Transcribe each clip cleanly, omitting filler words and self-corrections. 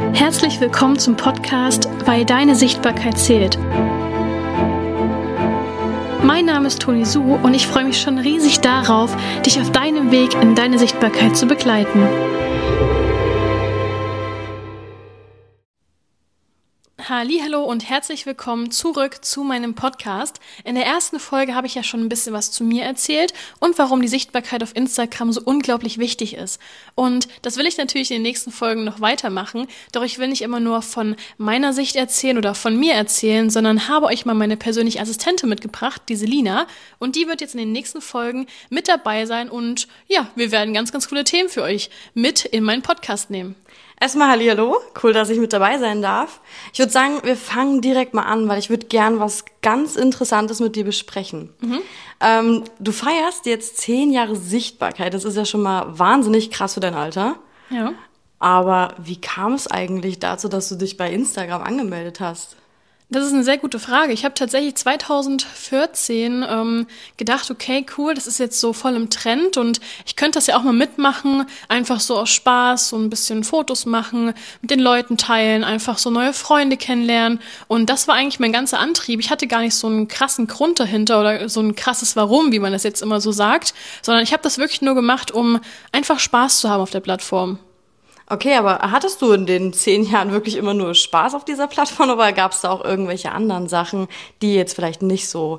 Herzlich willkommen zum Podcast Weil deine Sichtbarkeit zählt. Mein Name ist Toni Su und ich freue mich schon riesig darauf, dich auf deinem Weg in deine Sichtbarkeit zu begleiten. Hallo und herzlich willkommen zurück zu meinem Podcast. In der ersten Folge habe ich ja schon ein bisschen was zu mir erzählt und warum die Sichtbarkeit auf Instagram so unglaublich wichtig ist. Und das will ich natürlich in den nächsten Folgen noch weitermachen, doch ich will nicht immer nur von meiner Sicht erzählen oder von mir erzählen, sondern habe euch mal meine persönliche Assistentin mitgebracht, die Selina, und die wird jetzt in den nächsten Folgen mit dabei sein und ja, wir werden ganz, ganz coole Themen für euch mit in meinen Podcast nehmen. Erstmal hallihallo, cool, dass ich mit dabei sein darf. Ich würde sagen, wir fangen direkt mal an, weil ich würde gern was ganz Interessantes mit dir besprechen. Du feierst jetzt 10 Jahre Sichtbarkeit, das ist ja schon mal wahnsinnig krass für dein Alter. Ja. Aber wie kam es eigentlich dazu, dass du dich bei Instagram angemeldet hast? Das ist eine sehr gute Frage. Ich habe tatsächlich 2014 gedacht, okay, cool, das ist jetzt so voll im Trend und ich könnte das ja auch mal mitmachen, einfach so aus Spaß, so ein bisschen Fotos machen, mit den Leuten teilen, einfach so neue Freunde kennenlernen. Und das war eigentlich mein ganzer Antrieb. Ich hatte gar nicht so einen krassen Grund dahinter oder so ein krasses Warum, wie man das jetzt immer so sagt, sondern ich habe das wirklich nur gemacht, um einfach Spaß zu haben auf der Plattform. Okay, aber hattest du in den 10 Jahren wirklich immer nur Spaß auf dieser Plattform oder gab es da auch irgendwelche anderen Sachen, die jetzt vielleicht nicht so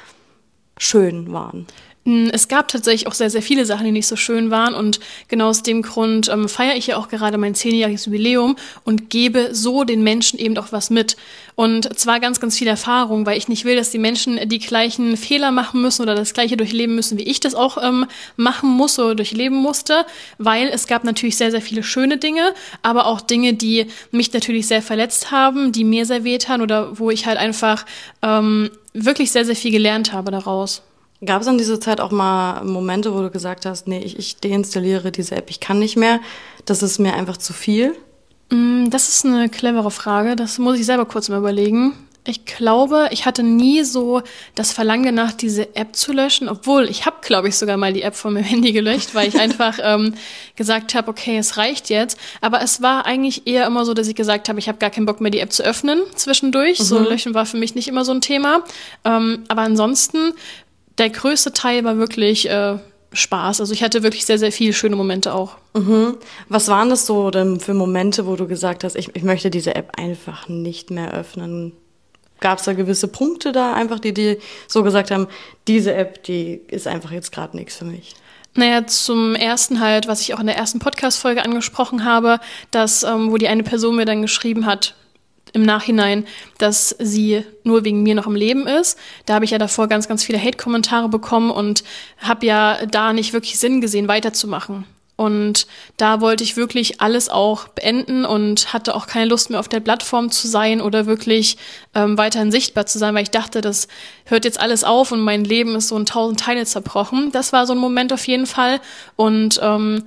schön waren? Es gab tatsächlich auch sehr, sehr viele Sachen, die nicht so schön waren und genau aus dem Grund feiere ich ja auch gerade mein 10-jähriges Jubiläum und gebe so den Menschen eben auch was mit. Und zwar ganz, ganz viel Erfahrung, weil ich nicht will, dass die Menschen die gleichen Fehler machen müssen oder das Gleiche durchleben müssen, wie ich das auch machen muss oder durchleben musste, weil es gab natürlich sehr, sehr viele schöne Dinge, aber auch Dinge, die mich natürlich sehr verletzt haben, die mir sehr wehtan oder wo ich halt einfach wirklich sehr, sehr viel gelernt habe daraus. Gab es an dieser Zeit auch mal Momente, wo du gesagt hast, nee, ich deinstalliere diese App, ich kann nicht mehr, das ist mir einfach zu viel? Das ist eine clevere Frage, das muss ich selber kurz mal überlegen. Ich glaube, ich hatte nie so das Verlangen danach, diese App zu löschen, obwohl ich habe, glaube ich, sogar mal die App von meinem Handy gelöscht, weil ich einfach gesagt habe, okay, es reicht jetzt. Aber es war eigentlich eher immer so, dass ich gesagt habe, ich habe gar keinen Bock mehr, die App zu öffnen zwischendurch. So löschen war für mich nicht immer so ein Thema. Aber ansonsten der größte Teil war wirklich Spaß. Also ich hatte wirklich sehr, sehr viele schöne Momente auch. Was waren das so denn für Momente, wo du gesagt hast, ich möchte diese App einfach nicht mehr öffnen? Gab es da gewisse Punkte da einfach, die dir so gesagt haben, diese App, die ist einfach jetzt gerade nichts für mich? Naja, zum ersten halt, was ich auch in der ersten Podcast-Folge angesprochen habe, dass, wo die eine Person mir dann geschrieben hat, im Nachhinein, dass sie nur wegen mir noch im Leben ist. Da habe ich ja davor ganz, ganz viele Hate-Kommentare bekommen und habe ja da nicht wirklich Sinn gesehen, weiterzumachen. Und da wollte ich wirklich alles auch beenden und hatte auch keine Lust mehr auf der Plattform zu sein oder wirklich weiterhin sichtbar zu sein, weil ich dachte, das hört jetzt alles auf und mein Leben ist so in 1000 Teile zerbrochen. Das war so ein Moment auf jeden Fall und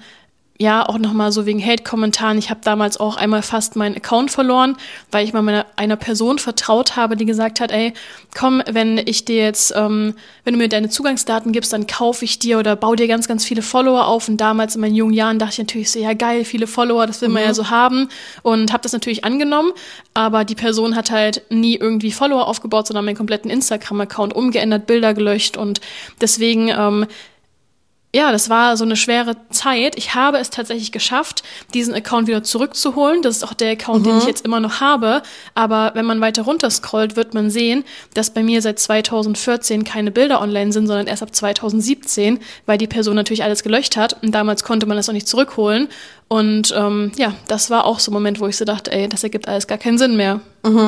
ja, auch nochmal so wegen Hate-Kommentaren. Ich habe damals auch einmal fast meinen Account verloren, weil ich mal einer Person vertraut habe, die gesagt hat, ey, komm, wenn ich dir jetzt, wenn du mir deine Zugangsdaten gibst, dann kaufe ich dir oder baue dir ganz, ganz viele Follower auf. Und damals in meinen jungen Jahren dachte ich natürlich so, ja geil, viele Follower, das will man ja so haben. Und habe das natürlich angenommen, aber die Person hat halt nie irgendwie Follower aufgebaut, sondern meinen kompletten Instagram-Account umgeändert, Bilder gelöscht und deswegen ja, das war so eine schwere Zeit. Ich habe es tatsächlich geschafft, diesen Account wieder zurückzuholen. Das ist auch der Account, den ich jetzt immer noch habe. Aber wenn man weiter runter scrollt, wird man sehen, dass bei mir seit 2014 keine Bilder online sind, sondern erst ab 2017, weil die Person natürlich alles gelöscht hat. Und damals konnte man das auch nicht zurückholen. Und ja, das war auch so ein Moment, wo ich so dachte, ey, das ergibt alles gar keinen Sinn mehr.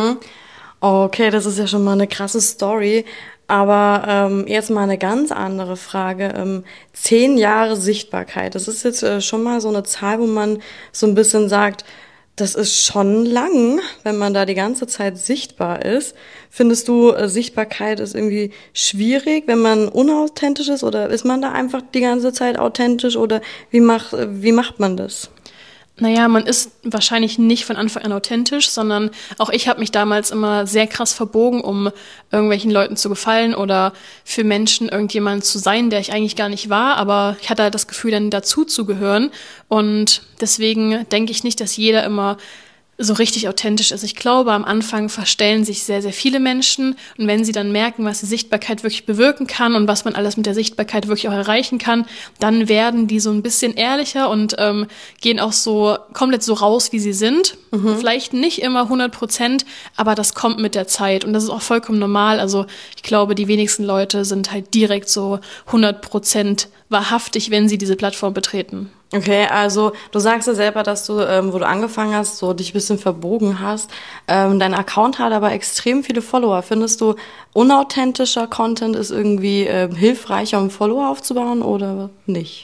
Okay, das ist ja schon mal eine krasse Story. Aber jetzt mal eine ganz andere Frage. 10 Jahre Sichtbarkeit, das ist jetzt schon mal so eine Zahl, wo man so ein bisschen sagt, das ist schon lang, wenn man da die ganze Zeit sichtbar ist. Findest du, Sichtbarkeit ist irgendwie schwierig, wenn man unauthentisch ist? Oder ist man da einfach die ganze Zeit authentisch? Oder wie macht man das? Naja, man ist wahrscheinlich nicht von Anfang an authentisch, sondern auch ich habe mich damals immer sehr krass verbogen, um irgendwelchen Leuten zu gefallen oder für Menschen irgendjemand zu sein, der ich eigentlich gar nicht war, aber ich hatte halt das Gefühl, dann dazu zu gehören und deswegen denke ich nicht, dass jeder immer so richtig authentisch ist. Ich glaube, am Anfang verstellen sich sehr, sehr viele Menschen und wenn sie dann merken, was die Sichtbarkeit wirklich bewirken kann und was man alles mit der Sichtbarkeit wirklich auch erreichen kann, dann werden die so ein bisschen ehrlicher und gehen auch so komplett so raus, wie sie sind. Vielleicht nicht immer 100%, aber das kommt mit der Zeit und das ist auch vollkommen normal. Also ich glaube, die wenigsten Leute sind halt direkt so 100% wahrhaftig, wenn sie diese Plattform betreten. Okay, also du sagst ja selber, dass du, wo du angefangen hast, so dich ein bisschen verbogen hast. Dein Account hat aber extrem viele Follower. Findest du, unauthentischer Content ist irgendwie hilfreicher, um Follower aufzubauen oder nicht?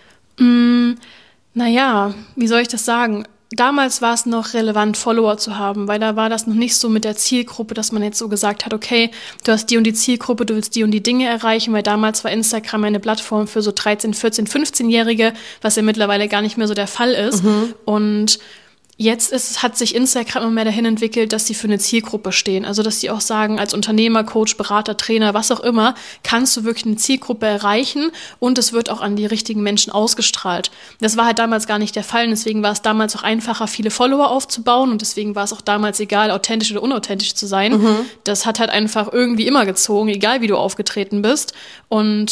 Naja, wie soll ich das sagen? Damals war es noch relevant, Follower zu haben, weil da war das noch nicht so mit der Zielgruppe, dass man jetzt so gesagt hat, okay, du hast die und die Zielgruppe, du willst die und die Dinge erreichen, weil damals war Instagram eine Plattform für so 13, 14, 15-Jährige, was ja mittlerweile gar nicht mehr so der Fall ist. Und jetzt hat sich Instagram immer mehr dahin entwickelt, dass sie für eine Zielgruppe stehen. Also, dass sie auch sagen, als Unternehmer, Coach, Berater, Trainer, was auch immer, kannst du wirklich eine Zielgruppe erreichen und es wird auch an die richtigen Menschen ausgestrahlt. Das war halt damals gar nicht der Fall. Deswegen war es damals auch einfacher, viele Follower aufzubauen und deswegen war es auch damals egal, authentisch oder unauthentisch zu sein. Das hat halt einfach irgendwie immer gezogen, egal wie du aufgetreten bist. Und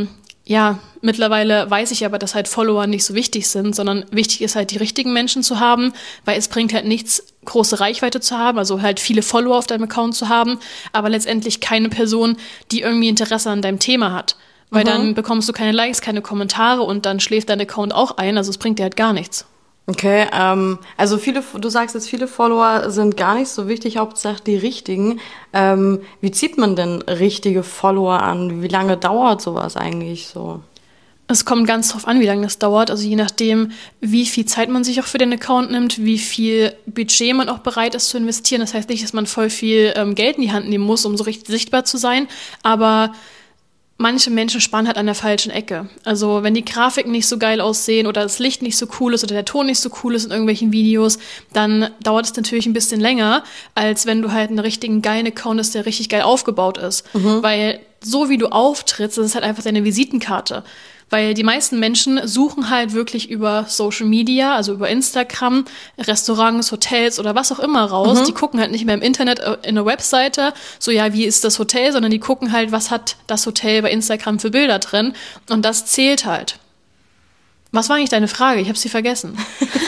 ja, mittlerweile weiß ich aber, dass halt Follower nicht so wichtig sind, sondern wichtig ist halt, die richtigen Menschen zu haben, weil es bringt halt nichts, große Reichweite zu haben, also halt viele Follower auf deinem Account zu haben, aber letztendlich keine Person, die irgendwie Interesse an deinem Thema hat. Weil dann bekommst du keine Likes, keine Kommentare und dann schläft dein Account auch ein, also es bringt dir halt gar nichts. Okay, also du sagst jetzt, viele Follower sind gar nicht so wichtig, Hauptsache die richtigen. Wie zieht man denn richtige Follower an? Wie lange dauert sowas eigentlich so? Es kommt ganz drauf an, wie lange das dauert. Also je nachdem, wie viel Zeit man sich auch für den Account nimmt, wie viel Budget man auch bereit ist zu investieren. Das heißt nicht, dass man voll viel Geld in die Hand nehmen muss, um so richtig sichtbar zu sein. Aber manche Menschen sparen halt an der falschen Ecke. Also wenn die Grafiken nicht so geil aussehen oder das Licht nicht so cool ist oder der Ton nicht so cool ist in irgendwelchen Videos, dann dauert es natürlich ein bisschen länger, als wenn du halt einen richtigen geilen Account hast, der richtig geil aufgebaut ist. Weil so wie du auftrittst, das ist halt einfach deine Visitenkarte. Weil die meisten Menschen suchen halt wirklich über Social Media, also über Instagram, Restaurants, Hotels oder was auch immer raus. Die gucken halt nicht mehr im Internet in einer Webseite, so ja, wie ist das Hotel, sondern die gucken halt, was hat das Hotel bei Instagram für Bilder drin. Und das zählt halt. Was war eigentlich deine Frage? Ich habe sie vergessen.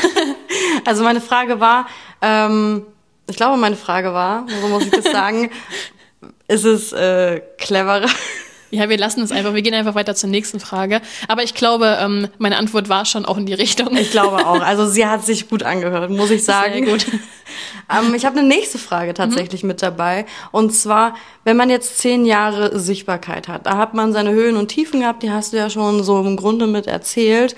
Also meine Frage war, ich glaube, meine Frage war, so muss ich das sagen, ist es cleverer? Ja, wir lassen es einfach. Wir gehen einfach weiter zur nächsten Frage. Aber ich glaube, meine Antwort war schon auch in die Richtung. Ich glaube auch. Also sie hat sich gut angehört, muss ich sagen. Sehr gut. Ich habe eine nächste Frage tatsächlich mit dabei. Und zwar, wenn man jetzt 10 Jahre Sichtbarkeit hat, da hat man seine Höhen und Tiefen gehabt, die hast du ja schon so im Grunde mit erzählt.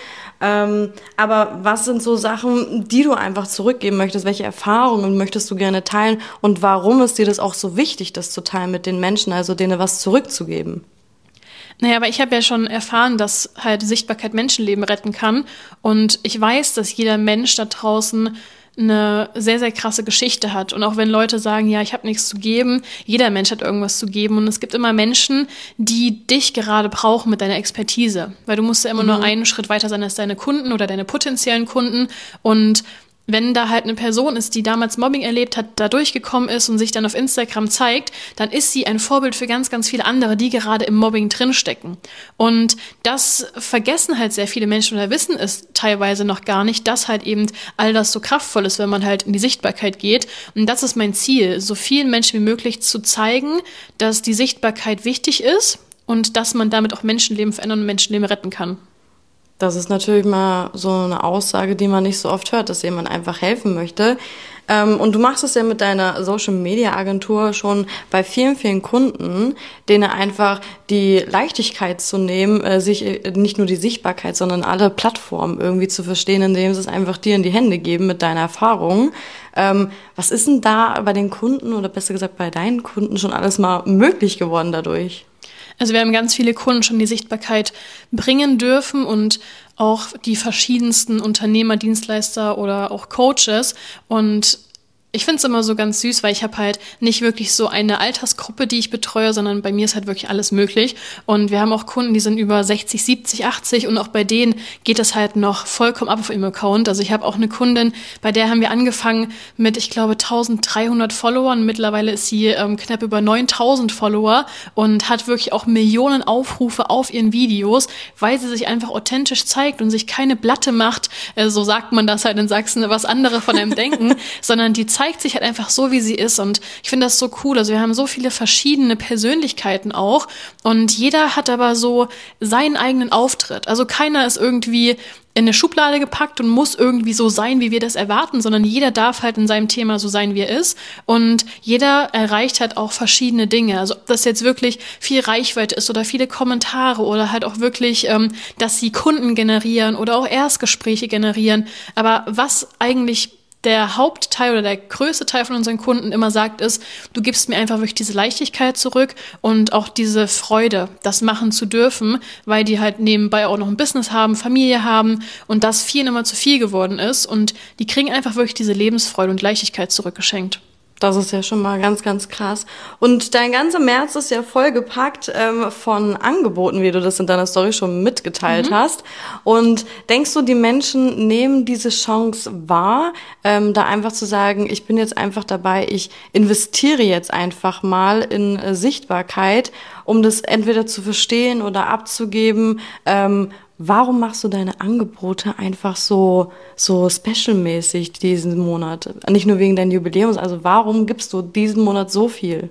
Aber was sind so Sachen, die du einfach zurückgeben möchtest? Welche Erfahrungen möchtest du gerne teilen? Und warum ist dir das auch so wichtig, das zu teilen mit den Menschen, also denen was zurückzugeben? Naja, aber ich habe ja schon erfahren, dass halt Sichtbarkeit Menschenleben retten kann. Und ich weiß, dass jeder Mensch da draußen eine sehr, sehr krasse Geschichte hat. Und auch wenn Leute sagen, ja, ich habe nichts zu geben, jeder Mensch hat irgendwas zu geben. Und es gibt immer Menschen, die dich gerade brauchen mit deiner Expertise. Weil du musst ja immer nur einen Schritt weiter sein als deine Kunden oder deine potenziellen Kunden. Und wenn da halt eine Person ist, die damals Mobbing erlebt hat, da durchgekommen ist und sich dann auf Instagram zeigt, dann ist sie ein Vorbild für ganz, ganz viele andere, die gerade im Mobbing drinstecken. Und das vergessen halt sehr viele Menschen oder wissen es teilweise noch gar nicht, dass halt eben all das so kraftvoll ist, wenn man halt in die Sichtbarkeit geht. Und das ist mein Ziel, so vielen Menschen wie möglich zu zeigen, dass die Sichtbarkeit wichtig ist und dass man damit auch Menschenleben verändern und Menschenleben retten kann. Das ist natürlich mal so eine Aussage, die man nicht so oft hört, dass jemand einfach helfen möchte. Und du machst es ja mit deiner Social-Media-Agentur schon bei vielen, vielen Kunden, denen einfach die Leichtigkeit zu nehmen, sich nicht nur die Sichtbarkeit, sondern alle Plattformen irgendwie zu verstehen, indem sie es einfach dir in die Hände geben mit deiner Erfahrung. Was ist denn da bei den Kunden oder besser gesagt bei deinen Kunden schon alles mal möglich geworden dadurch? Also wir haben ganz viele Kunden schon die Sichtbarkeit bringen dürfen und auch die verschiedensten Unternehmer, Dienstleister oder auch Coaches. Und ich finde es immer so ganz süß, weil ich habe halt nicht wirklich so eine Altersgruppe, die ich betreue, sondern bei mir ist halt wirklich alles möglich. Und wir haben auch Kunden, die sind über 60, 70, 80 und auch bei denen geht das halt noch vollkommen ab auf ihrem Account. Also ich habe auch eine Kundin, bei der haben wir angefangen mit, ich glaube, 1300 Followern. Mittlerweile ist sie knapp über 9000 Follower und hat wirklich auch Millionen Aufrufe auf ihren Videos, weil sie sich einfach authentisch zeigt und sich keine Blatte macht, so sagt man das halt in Sachsen, was andere von einem denken, sondern die zeigt sich halt einfach so, wie sie ist. Und ich finde das so cool. Also wir haben so viele verschiedene Persönlichkeiten auch. Und jeder hat aber so seinen eigenen Auftritt. Also keiner ist irgendwie in eine Schublade gepackt und muss irgendwie so sein, wie wir das erwarten, sondern jeder darf halt in seinem Thema so sein, wie er ist. Und jeder erreicht halt auch verschiedene Dinge. Also ob das jetzt wirklich viel Reichweite ist oder viele Kommentare oder halt auch wirklich, dass sie Kunden generieren oder auch Erstgespräche generieren. Aber was eigentlich der Hauptteil oder der größte Teil von unseren Kunden immer sagt, ist, du gibst mir einfach wirklich diese Leichtigkeit zurück und auch diese Freude, das machen zu dürfen, weil die halt nebenbei auch noch ein Business haben, Familie haben und das vielen immer zu viel geworden ist und die kriegen einfach wirklich diese Lebensfreude und Leichtigkeit zurückgeschenkt. Das ist ja schon mal ganz, ganz krass. Und dein ganzer März ist ja vollgepackt von Angeboten, wie du das in deiner Story schon mitgeteilt hast. Und denkst du, die Menschen nehmen diese Chance wahr, da einfach zu sagen, ich bin jetzt einfach dabei, ich investiere jetzt einfach mal in Sichtbarkeit, um das entweder zu verstehen oder abzugeben? Warum machst du deine Angebote einfach so special-mäßig diesen Monat? Nicht nur wegen deines Jubiläums, also warum gibst du diesen Monat so viel?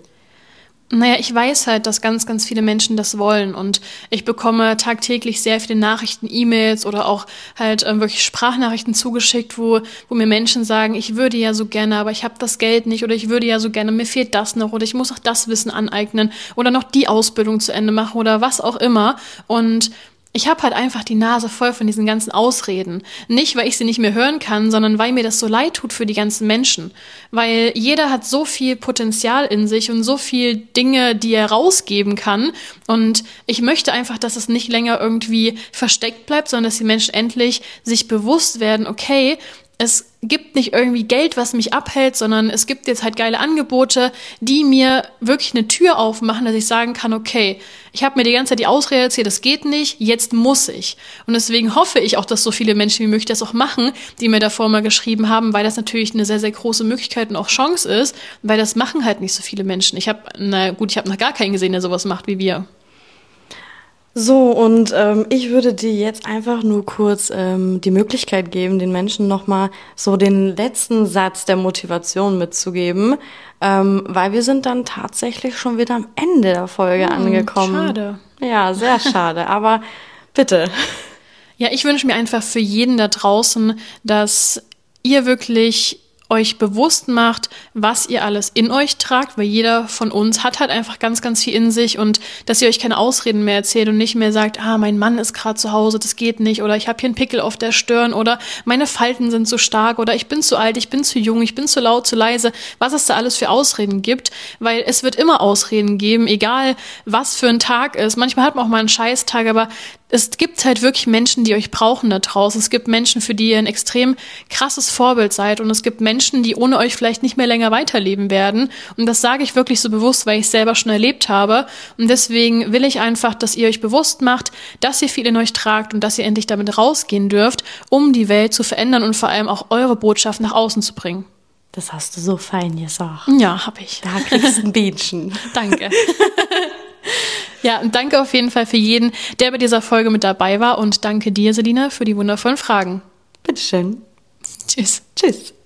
Naja, ich weiß halt, dass ganz, ganz viele Menschen das wollen und ich bekomme tagtäglich sehr viele Nachrichten, E-Mails oder auch halt wirklich Sprachnachrichten zugeschickt, wo mir Menschen sagen, ich würde ja so gerne, aber ich habe das Geld nicht oder ich würde ja so gerne, mir fehlt das noch oder ich muss noch das Wissen aneignen oder noch die Ausbildung zu Ende machen oder was auch immer und ich habe halt einfach die Nase voll von diesen ganzen Ausreden. Nicht, weil ich sie nicht mehr hören kann, sondern weil mir das so leid tut für die ganzen Menschen. Weil jeder hat so viel Potenzial in sich und so viel Dinge, die er rausgeben kann. Und ich möchte einfach, dass es nicht länger irgendwie versteckt bleibt, sondern dass die Menschen endlich sich bewusst werden, okay, es gibt nicht irgendwie Geld, was mich abhält, sondern es gibt jetzt halt geile Angebote, die mir wirklich eine Tür aufmachen, dass ich sagen kann, okay, ich habe mir die ganze Zeit die Ausrede erzählt, das geht nicht, jetzt muss ich. Und deswegen hoffe ich auch, dass so viele Menschen wie möglich das auch machen, die mir davor mal geschrieben haben, weil das natürlich eine sehr, sehr große Möglichkeit und auch Chance ist, weil das machen halt nicht so viele Menschen. Ich habe noch gar keinen gesehen, der sowas macht wie wir. So, und ich würde dir jetzt einfach nur kurz die Möglichkeit geben, den Menschen nochmal so den letzten Satz der Motivation mitzugeben, weil wir sind dann tatsächlich schon wieder am Ende der Folge angekommen. Schade. Ja, sehr schade, aber bitte. Ja, ich wünsche mir einfach für jeden da draußen, dass ihr wirklich euch bewusst macht, was ihr alles in euch tragt, weil jeder von uns hat halt einfach ganz, ganz viel in sich und dass ihr euch keine Ausreden mehr erzählt und nicht mehr sagt, mein Mann ist gerade zu Hause, das geht nicht oder ich habe hier einen Pickel auf der Stirn oder meine Falten sind so stark oder ich bin zu alt, ich bin zu jung, ich bin zu laut, zu leise, was es da alles für Ausreden gibt, weil es wird immer Ausreden geben, egal was für ein Tag ist. Manchmal hat man auch mal einen Scheißtag, aber es gibt halt wirklich Menschen, die euch brauchen da draußen. Es gibt Menschen, für die ihr ein extrem krasses Vorbild seid und es gibt Menschen, die ohne euch vielleicht nicht mehr länger weiterleben werden. Und das sage ich wirklich so bewusst, weil ich es selber schon erlebt habe. Und deswegen will ich einfach, dass ihr euch bewusst macht, dass ihr viel in euch tragt und dass ihr endlich damit rausgehen dürft, um die Welt zu verändern und vor allem auch eure Botschaft nach außen zu bringen. Das hast du so fein gesagt. Ja, hab ich. Da kriegst du ein Bienchen. Danke. Ja, und danke auf jeden Fall für jeden, der bei dieser Folge mit dabei war und danke dir, Selina, für die wundervollen Fragen. Bitteschön. Tschüss. Tschüss.